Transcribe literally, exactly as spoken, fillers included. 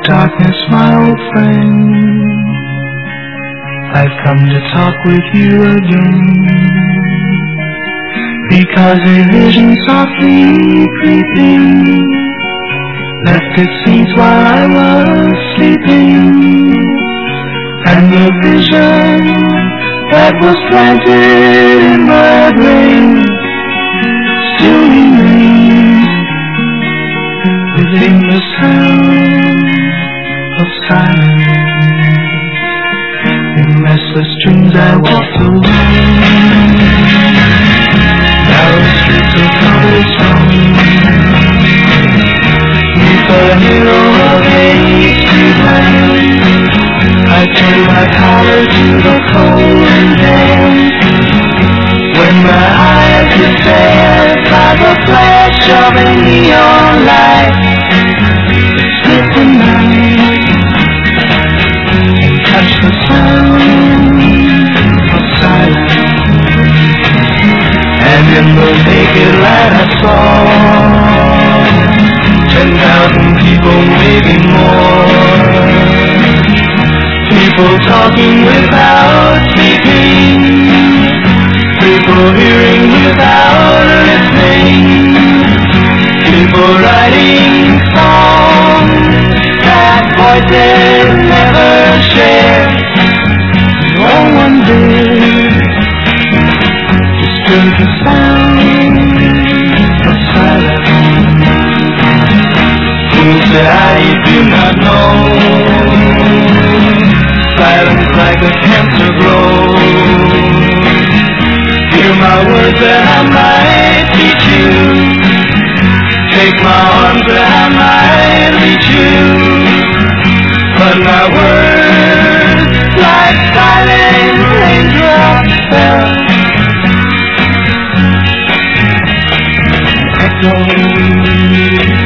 Darkness, my old friend, I've come to talk with you again, because a vision softly creeping left its seeds while I was sleeping, and the vision that was planted in my brain still remains within the sound of silence. In restless dreams I walked alone, narrow streets of cobblestone, neath the halo of a street lamp, I turned my collar to the cold and damp. When my eyes were stared by the flash of a neon light, it split the night and touched the sound of silence. And in the naked light I saw ten thousand people, maybe more, people talking without speaking, people hearing without listening, people writing songs that voices never shared. No one did disturb the sound of silence. Fools that I do not know, silence like a cancer grows. Hear my words that I might teach you, take my arms that I might reach you, but my words like silent raindrops fell, echoing